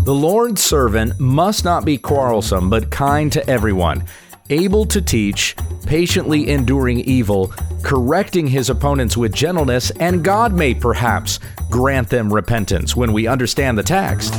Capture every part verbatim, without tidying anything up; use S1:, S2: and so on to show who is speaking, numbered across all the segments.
S1: The Lord's servant must not be quarrelsome, but kind to everyone, able to teach, patiently enduring evil, correcting his opponents with gentleness, and God may perhaps grant them repentance when we understand the text.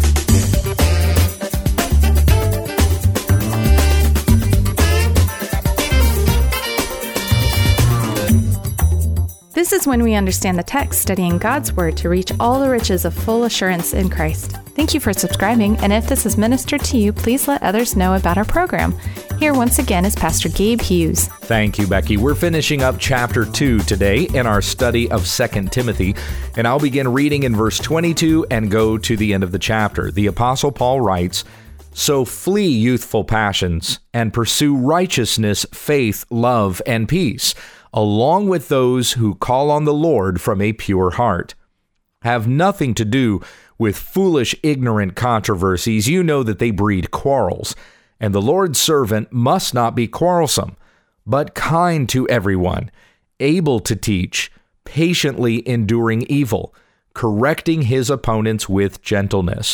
S2: This is When We Understand the Text, studying God's Word to reach all the riches of full assurance in Christ. Thank you for subscribing, and if this has ministered to you, please let others know about our program. Here once again is Pastor Gabe Hughes.
S1: Thank you, Becky. We're finishing up chapter two today in our study of Second Timothy, and I'll begin reading in verse twenty-two and go to the end of the chapter. The Apostle Paul writes, "So flee youthful passions and pursue righteousness, faith, love, and peace, along with those who call on the Lord from a pure heart. Have nothing to do with foolish, ignorant controversies. You know that they breed quarrels. And the Lord's servant must not be quarrelsome, but kind to everyone, able to teach, patiently enduring evil, correcting his opponents with gentleness.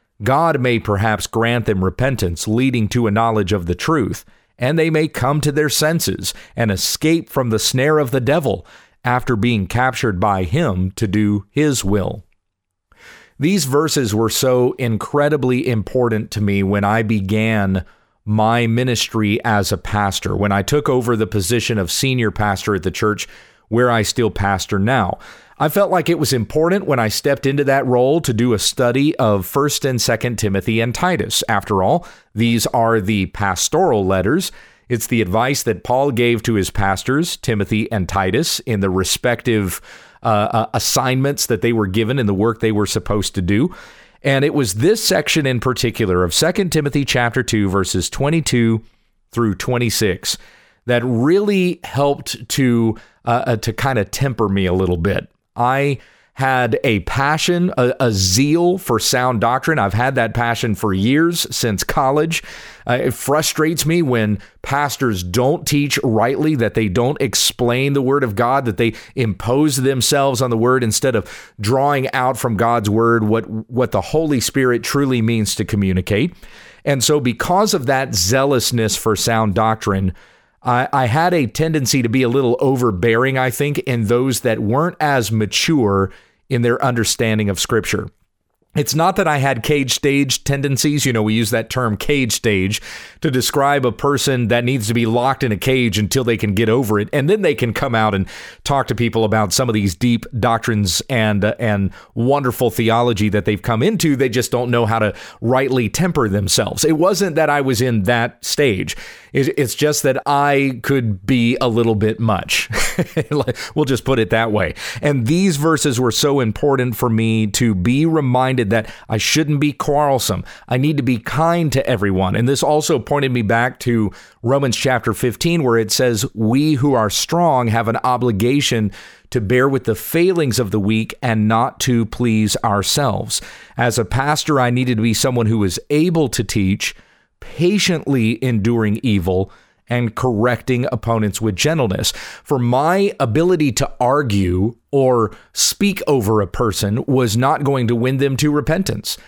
S1: God may perhaps grant them repentance, leading to a knowledge of the truth, and they may come to their senses and escape from the snare of the devil after being captured by him to do his will." These verses were so incredibly important to me when I began my ministry as a pastor, when I took over the position of senior pastor at the church where I still pastor now. I felt like it was important when I stepped into that role to do a study of First and Second Timothy and Titus. After all, these are the pastoral letters. It's the advice that Paul gave to his pastors, Timothy and Titus, in the respective uh, uh, assignments that they were given in the work they were supposed to do. And it was this section in particular of Second Timothy chapter two, verses twenty-two through twenty-six, that really helped to uh, uh, to kind of temper me a little bit. I had a passion, a, a zeal for sound doctrine. I've had that passion for years, since college. Uh, it frustrates me when pastors don't teach rightly, that they don't explain the Word of God, that they impose themselves on the Word instead of drawing out from God's Word what, what the Holy Spirit truly means to communicate. And so because of that zealousness for sound doctrine, I, I had a tendency to be a little overbearing, I think, in those that weren't as mature in their understanding of Scripture. It's not that I had cage stage tendencies. You know, we use that term cage stage to describe a person that needs to be locked in a cage until they can get over it. And then they can come out and talk to people about some of these deep doctrines and uh, and wonderful theology that they've come into. They just don't know how to rightly temper themselves. It wasn't that I was in that stage. It's just that I could be a little bit much. We'll just put it that way. And these verses were so important for me to be reminded that I shouldn't be quarrelsome. I need to be kind to everyone. And this also pointed me back to Romans chapter fifteen, where it says, "We who are strong have an obligation to bear with the failings of the weak and not to please ourselves." As a pastor, I needed to be someone who was able to teach, patiently enduring evil, and correcting opponents with gentleness. For my ability to argue or speak over a person was not going to win them to repentance.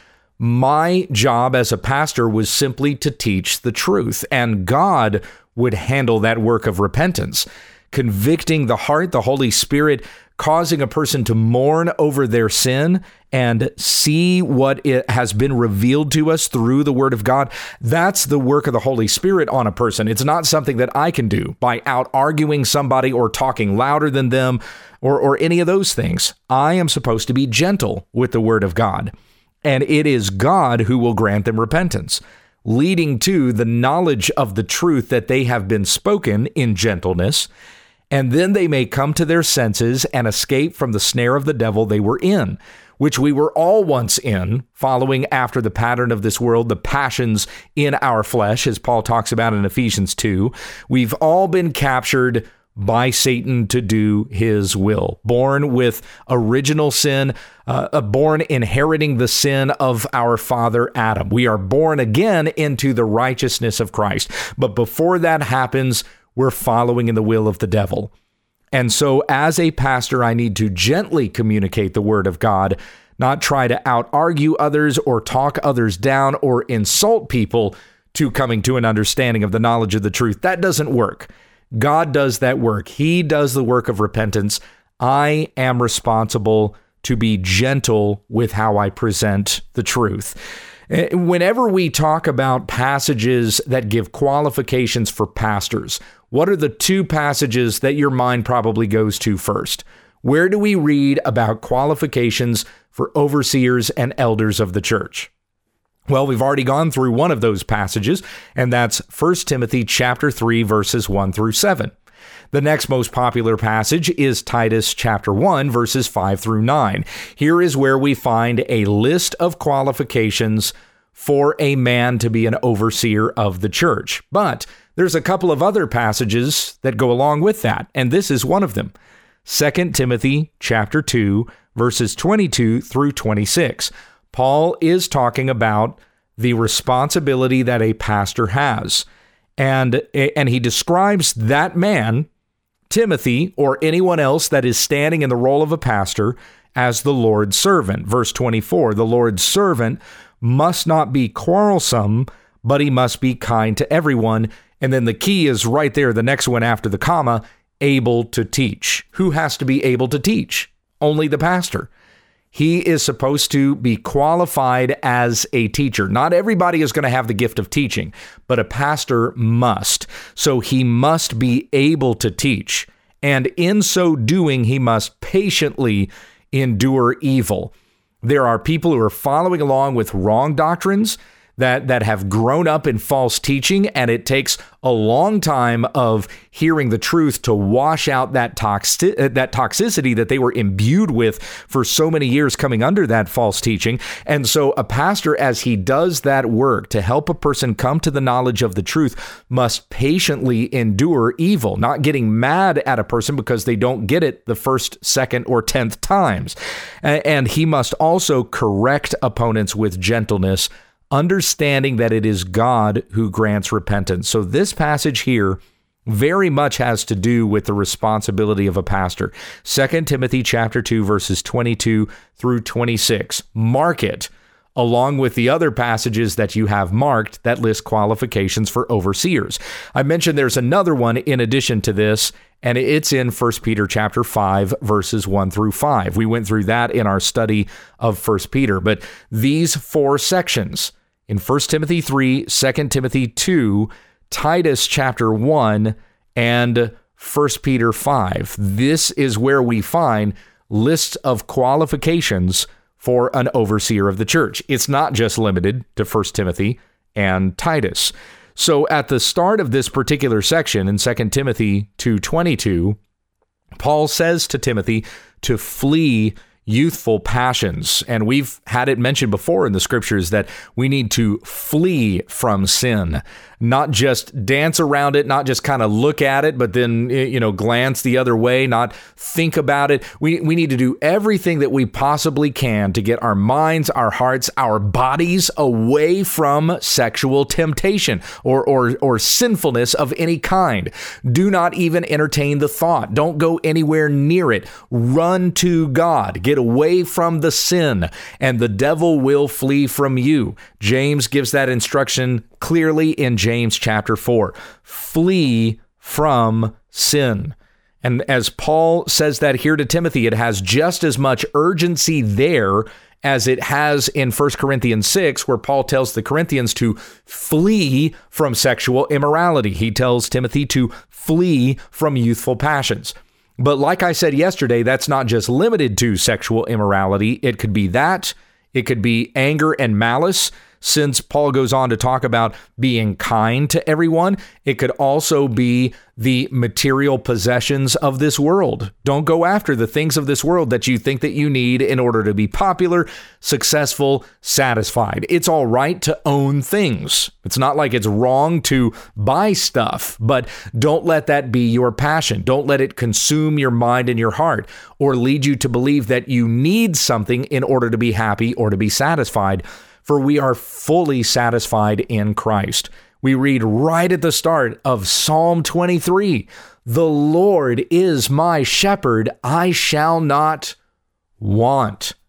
S1: My job as a pastor was simply to teach the truth, and God would handle that work of repentance, convicting the heart, the Holy Spirit causing a person to mourn over their sin and see what it has been revealed to us through the Word of God. That's the work of the Holy Spirit on a person. It's not something that I can do by out arguing somebody or talking louder than them or, or any of those things. I am supposed to be gentle with the Word of God, and it is God who will grant them repentance, leading to the knowledge of the truth that they have been spoken in gentleness, and then they may come to their senses and escape from the snare of the devil they were in, which we were all once in, following after the pattern of this world, the passions in our flesh, as Paul talks about in Ephesians two. We've all been captured by Satan to do his will, born with original sin, uh, born inheriting the sin of our father Adam. We are born again into the righteousness of Christ. But before that happens, we're following in the will of the devil. And so as a pastor, I need to gently communicate the Word of God, not try to out-argue others or talk others down or insult people to coming to an understanding of the knowledge of the truth. That doesn't work. God does that work. He does the work of repentance. I am responsible to be gentle with how I present the truth. Whenever we talk about passages that give qualifications for pastors, what are the two passages that your mind probably goes to first? Where do we read about qualifications for overseers and elders of the church? Well, we've already gone through one of those passages, and that's First Timothy chapter three, verses one through seven. The next most popular passage is Titus chapter one, verses five through nine. Here is where we find a list of qualifications for a man to be an overseer of the church. But there's a couple of other passages that go along with that, and this is one of them. Second Timothy chapter two, verses twenty-two through twenty-six. Paul is talking about the responsibility that a pastor has. And, and he describes that man, Timothy, or anyone else that is standing in the role of a pastor, as the Lord's servant. Verse twenty-four, the Lord's servant must not be quarrelsome, but he must be kind to everyone. And then the key is right there, the next one after the comma, able to teach. Who has to be able to teach? Only the pastor. He is supposed to be qualified as a teacher. Not everybody is going to have the gift of teaching, but a pastor must. So he must be able to teach. And in so doing, he must patiently endure evil. There are people who are following along with wrong doctrines that, that have grown up in false teaching, and it takes a long time of hearing the truth to wash out that toxi- that toxicity that they were imbued with for so many years coming under that false teaching. And so a pastor, as he does that work to help a person come to the knowledge of the truth, must patiently endure evil, not getting mad at a person because they don't get it the first, second, or tenth times. And he must also correct opponents with gentleness, understanding that it is God who grants repentance. So this passage here very much has to do with the responsibility of a pastor. Second Timothy chapter two, verses twenty-two through twenty-six. Mark it along with the other passages that you have marked that list qualifications for overseers. I mentioned there's another one in addition to this, and it's in First Peter chapter five, verses one through five. We went through that in our study of First Peter, but these four sections in First Timothy three, Second Timothy two, Titus chapter one, and First Peter five. This is where we find lists of qualifications for an overseer of the church. It's not just limited to First Timothy and Titus. So at the start of this particular section in Second Timothy two twenty-two, Paul says to Timothy to flee youthful passions. And we've had it mentioned before in the scriptures that we need to flee from sin, not just dance around it, not just kind of look at it, but then, you know, glance the other way, not think about it. We, we need to do everything that we possibly can to get our minds, our hearts, our bodies away from sexual temptation or, or, or sinfulness of any kind. Do not even entertain the thought. Don't go anywhere near it. Run to God. Get away from the sin, and the devil will flee from you. James gives that instruction clearly in James chapter four. Flee from sin. And as Paul says that here to Timothy, it has just as much urgency there as it has in First Corinthians six, where Paul tells the Corinthians to flee from sexual immorality. He tells Timothy to flee from youthful passions. But like I said yesterday, that's not just limited to sexual immorality. It could be that. It could be anger and malice. Since Paul goes on to talk about being kind to everyone, it could also be the material possessions of this world. Don't go after the things of this world that you think that you need in order to be popular, successful, satisfied. It's all right to own things. It's not like it's wrong to buy stuff, but don't let that be your passion. Don't let it consume your mind and your heart or lead you to believe that you need something in order to be happy or to be satisfied. For we are fully satisfied in Christ. We read right at the start of Psalm twenty-three, "The Lord is my shepherd, I shall not want."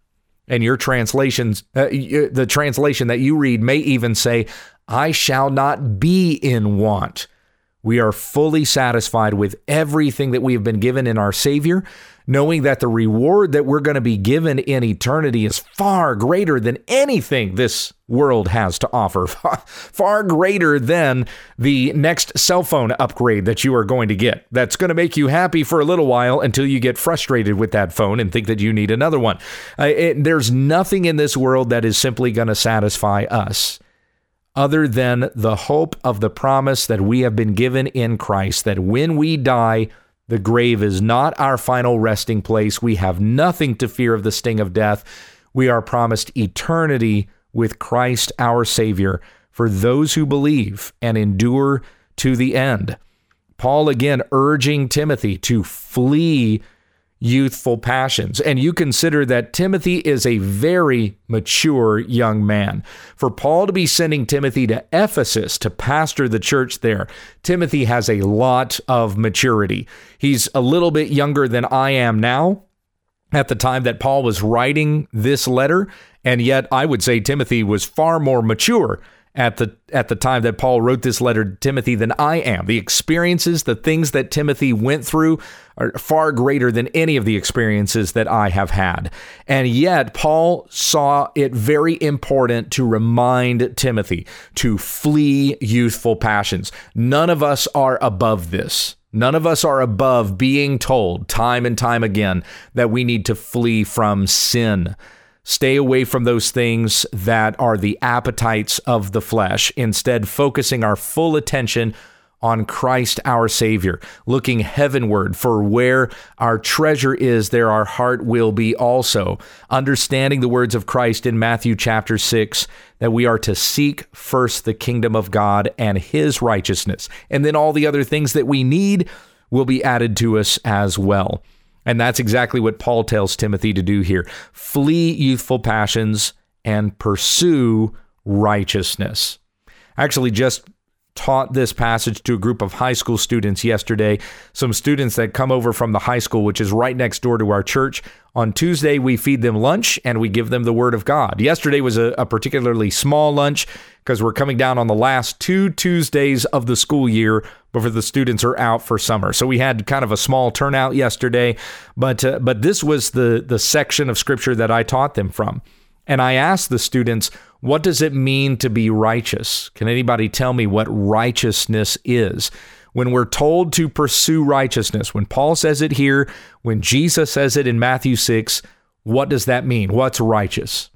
S1: And your translations, uh, the translation that you read may even say, I shall not be in want. We are fully satisfied with everything that we have been given in our Savior, knowing that the reward that we're going to be given in eternity is far greater than anything this world has to offer, far greater than the next cell phone upgrade that you are going to get. That's going to make you happy for a little while until you get frustrated with that phone and think that you need another one. Uh, it, there's nothing in this world that is simply going to satisfy us other than the hope of the promise that we have been given in Christ, that when we die, the grave is not our final resting place. We have nothing to fear of the sting of death. We are promised eternity with Christ our Savior for those who believe and endure to the end. Paul again urging Timothy to flee youthful passions. And you consider that Timothy is a very mature young man. For Paul to be sending Timothy to Ephesus to pastor the church there, Timothy has a lot of maturity. He's a little bit younger than I am now at the time that Paul was writing this letter, and yet I would say Timothy was far more mature at the at the time that Paul wrote this letter to Timothy than I am. The experiences, the things that Timothy went through are far greater than any of the experiences that I have had. And yet Paul saw it very important to remind Timothy to flee youthful passions. None of us are above this. None of us are above being told time and time again that we need to flee from sin. Stay away from those things that are the appetites of the flesh, instead focusing our full attention on Christ our Savior, looking heavenward, for where our treasure is, there our heart will be also. Understanding the words of Christ in Matthew chapter six, that we are to seek first the kingdom of God and his righteousness, and then all the other things that we need will be added to us as well. And that's exactly what Paul tells Timothy to do here. Flee youthful passions and pursue righteousness. I actually just taught this passage to a group of high school students yesterday, some students that come over from the high school, which is right next door to our church. On Tuesday, we feed them lunch and we give them the Word of God. Yesterday was a, a particularly small lunch because we're coming down on the last two Tuesdays of the school year before the students are out for summer. So we had kind of a small turnout yesterday, but uh, but this was the, the section of Scripture that I taught them from. And I asked the students, what does it mean to be righteous? Can anybody tell me what righteousness is? When we're told to pursue righteousness, when Paul says it here, when Jesus says it in Matthew six, what does that mean? What's righteous?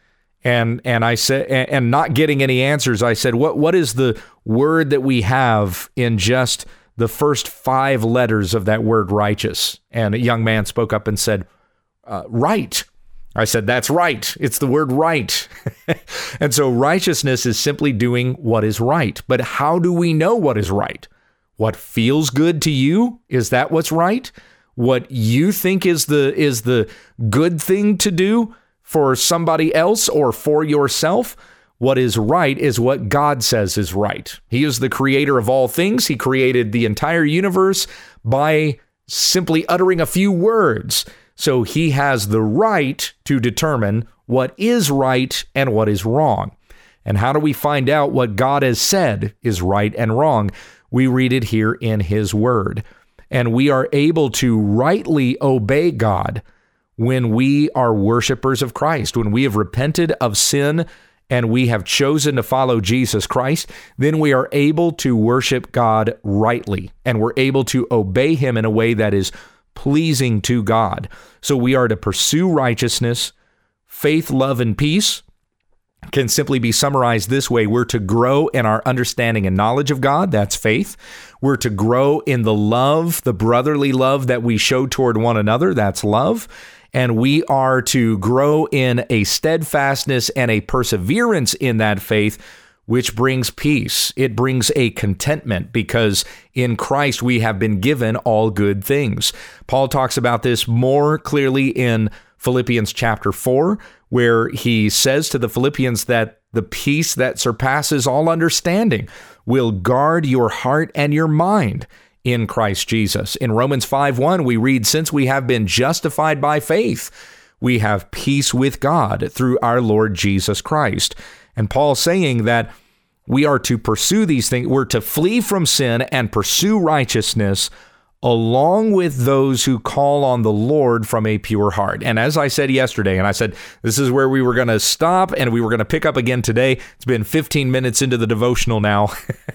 S1: And and I said, and not getting any answers, I said, what what is the word that we have in just the first five letters of that word righteous? And a young man spoke up and said, uh, right. I said, that's right. It's the word right. And so righteousness is simply doing what is right. But how do we know what is right? What feels good to you? Is that what's right? What you think is the is the good thing to do for somebody else or for yourself? What is right is what God says is right. He is the creator of all things. He created the entire universe by simply uttering a few words. So he has the right to determine what is right and what is wrong. And how do we find out what God has said is right and wrong? We read it here in his word. And we are able to rightly obey God when we are worshipers of Christ. When we have repented of sin and we have chosen to follow Jesus Christ, then we are able to worship God rightly. And we're able to obey him in a way that is pleasing to God. So we are to pursue righteousness. Faith, love, and peace can simply be summarized this way. We're to grow in our understanding and knowledge of God. That's faith. We're to grow in the love, the brotherly love that we show toward one another. That's love. And we are to grow in a steadfastness and a perseverance in that faith, which brings peace. It brings a contentment because in Christ we have been given all good things. Paul talks about this more clearly in Philippians chapter four, where he says to the Philippians that the peace that surpasses all understanding will guard your heart and your mind in Christ Jesus. In Romans five one, we read, since we have been justified by faith, We have peace with God through our Lord Jesus Christ. And Paul's saying that we are to pursue these things. We're to flee from sin and pursue righteousness along with those who call on the Lord from a pure heart. And as I said yesterday, and I said this is where we were going to stop and we were going to pick up again today. It's been fifteen minutes into the devotional now,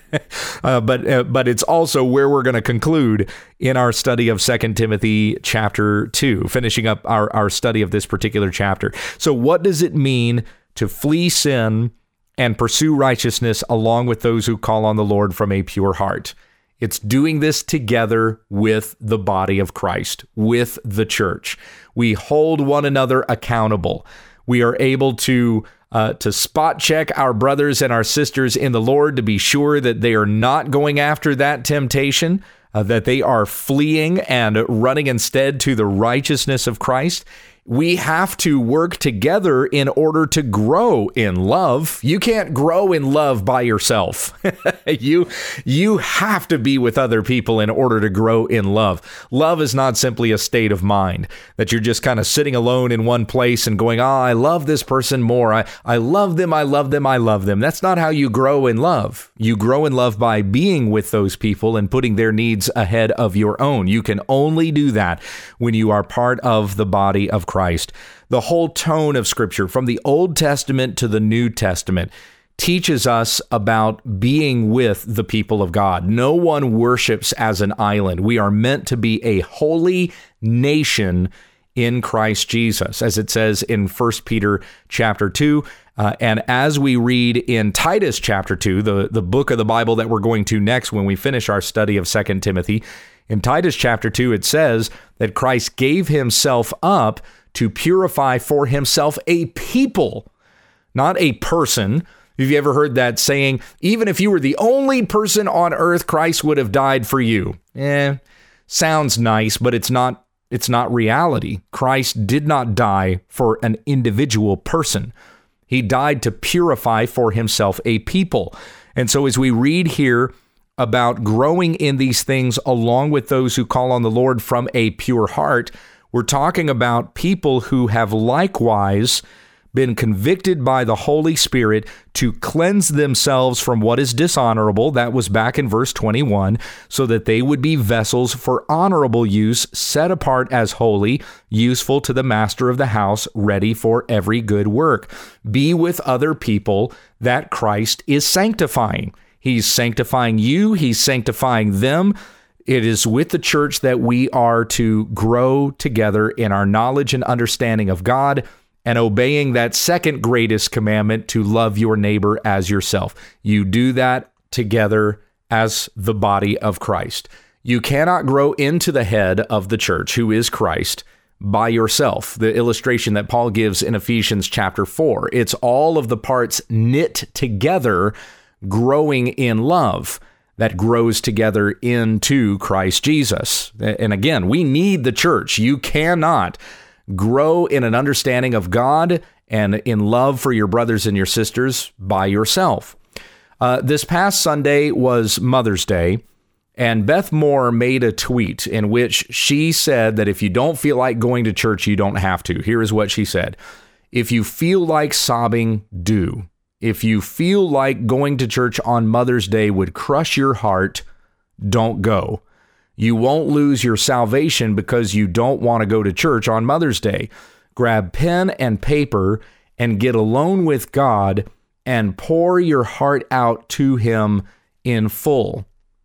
S1: uh, but uh, but it's also where we're going to conclude in our study of Second Timothy chapter two, finishing up our, our study of this particular chapter. So what does it mean to flee sin and pursue righteousness along with those who call on the Lord from a pure heart? It's doing this together with the body of Christ, with the church. We hold one another accountable. We are able to uh, to spot check our brothers and our sisters in the Lord to be sure that they are not going after that temptation, uh, that they are fleeing and running instead to the righteousness of Christ. We have to work together in order to grow in love. You can't grow in love by yourself. you, you have to be with other people in order to grow in love. Love is not simply a state of mind that you're just kind of sitting alone in one place and going, oh, I love this person more. I, I love them. I love them. I love them. That's not how you grow in love. You grow in love by being with those people and putting their needs ahead of your own. You can only do that when you are part of the body of Christ. Christ. The whole tone of Scripture, from the Old Testament to the New Testament, teaches us about being with the people of God. No one worships as an island. We are meant to be a holy nation in Christ Jesus, as it says in First Peter chapter two. Uh, and as we read in Titus chapter two, the, the book of the Bible that we're going to next when we finish our study of Second Timothy, in Titus chapter two, it says that Christ gave himself up to purify for himself a people, not a person. Have you ever heard that saying, even if you were the only person on earth, Christ would have died for you? Eh, sounds nice, but it's not, it's not reality. Christ did not die for an individual person. He died to purify for himself a people. And so as we read here about growing in these things along with those who call on the Lord from a pure heart, we're talking about people who have likewise been convicted by the Holy Spirit to cleanse themselves from what is dishonorable. That was back in verse twenty-one, so that they would be vessels for honorable use, set apart as holy, useful to the master of the house, ready for every good work. Be with other people that Christ is sanctifying. He's sanctifying you. He's sanctifying them. It is with the church that we are to grow together in our knowledge and understanding of God and obeying that second greatest commandment to love your neighbor as yourself. You do that together as the body of Christ. You cannot grow into the head of the church, who is Christ, by yourself. The illustration that Paul gives in Ephesians chapter four, it's all of the parts knit together, growing in love, that grows together into Christ Jesus. And again, we need the church. You cannot grow in an understanding of God and in love for your brothers and your sisters by yourself. Uh, this past Sunday was Mother's Day, and Beth Moore made a tweet in which she said that if you don't feel like going to church, you don't have to. Here is what she said. If you feel like sobbing, do. If you feel like going to church on Mother's Day would crush your heart, don't go. You won't lose your salvation because you don't want to go to church on Mother's Day. Grab pen and paper and get alone with God and pour your heart out to him in full.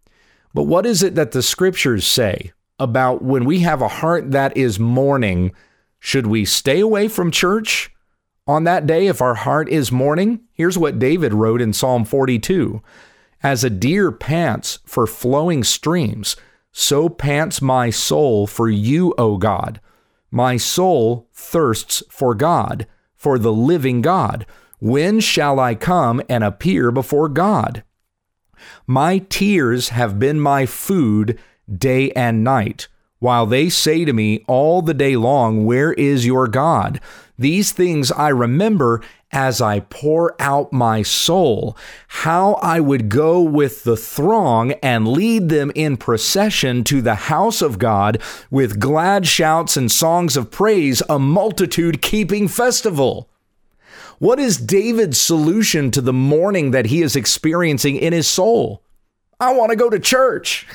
S1: But what is it that the scriptures say about when we have a heart that is mourning? Should we stay away from church on that day if our heart is mourning? Here's what David wrote in Psalm forty-two. As a deer pants for flowing streams, so pants my soul for you, O God. My soul thirsts for God, for the living God. When shall I come and appear before God? My tears have been my food day and night, while they say to me all the day long, where is your God? These things I remember, as I pour out my soul, how I would go with the throng and lead them in procession to the house of God with glad shouts and songs of praise, a multitude keeping festival. What is David's solution to the mourning that he is experiencing in his soul? I want to go to church.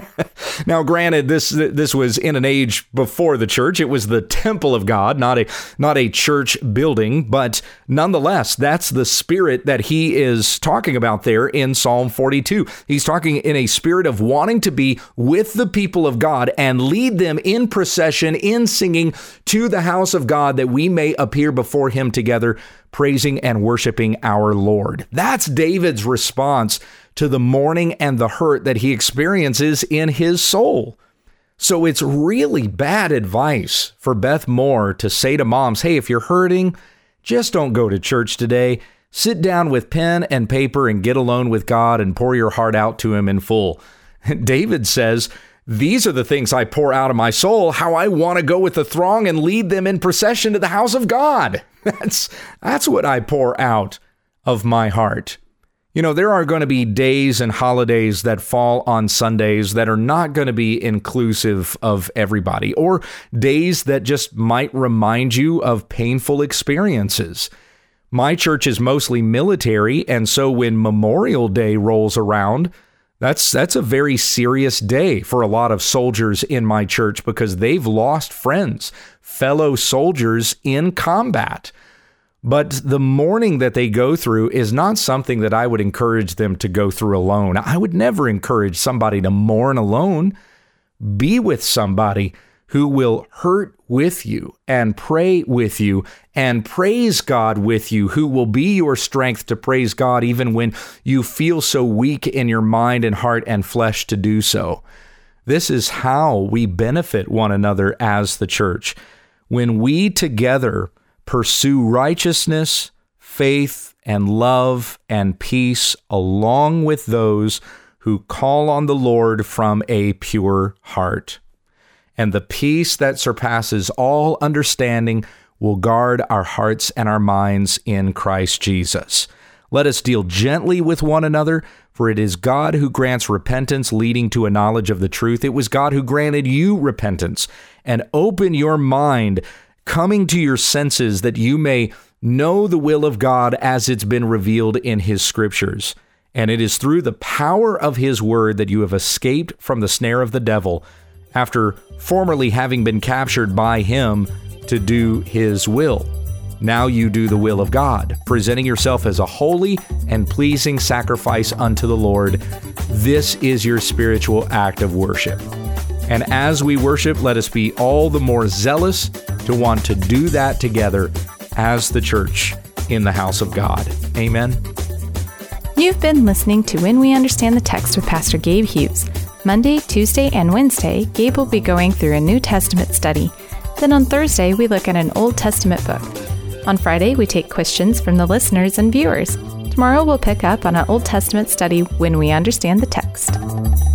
S1: Now, granted, this this was in an age before the church. It was the temple of God, not a not a church building. But nonetheless, that's the spirit that he is talking about there in Psalm forty-two. He's talking in a spirit of wanting to be with the people of God and lead them in procession, in singing to the house of God, that we may appear before him together, praising and worshiping our Lord. That's David's response to the mourning and the hurt that he experiences in his soul. So it's really bad advice for Beth Moore to say to moms, hey, if you're hurting, just don't go to church today. Sit down with pen and paper and get alone with God and pour your heart out to him in full. David says, these are the things I pour out of my soul, how I want to go with the throng and lead them in procession to the house of God. That's, that's what I pour out of my heart. You know, there are going to be days and holidays that fall on Sundays that are not going to be inclusive of everybody, or days that just might remind you of painful experiences. My church is mostly military, and so when Memorial Day rolls around, that's that's a very serious day for a lot of soldiers in my church because they've lost friends, fellow soldiers in combat. But the mourning that they go through is not something that I would encourage them to go through alone. I would never encourage somebody to mourn alone. Be with somebody who will hurt with you and pray with you and praise God with you, who will be your strength to praise God even when you feel so weak in your mind and heart and flesh to do so. This is how we benefit one another as the church. When we together pursue righteousness, faith, and love and peace along with those who call on the Lord from a pure heart. And the peace that surpasses all understanding will guard our hearts and our minds in Christ Jesus. Let us deal gently with one another, for it is God who grants repentance leading to a knowledge of the truth. It was God who granted you repentance. And open your mind, coming to your senses, that you may know the will of God as it's been revealed in his scriptures. And it is through the power of his word that you have escaped from the snare of the devil, after formerly having been captured by him to do his will. Now you do the will of God, presenting yourself as a holy and pleasing sacrifice unto the Lord. This is your spiritual act of worship. And as we worship, let us be all the more zealous to want to do that together as the church in the house of God. Amen.
S2: You've been listening to When We Understand the Text with Pastor Gabe Hughes. Monday, Tuesday, and Wednesday, Gabe will be going through a New Testament study. Then on Thursday, we look at an Old Testament book. On Friday, we take questions from the listeners and viewers. Tomorrow, we'll pick up on an Old Testament study when we understand the text.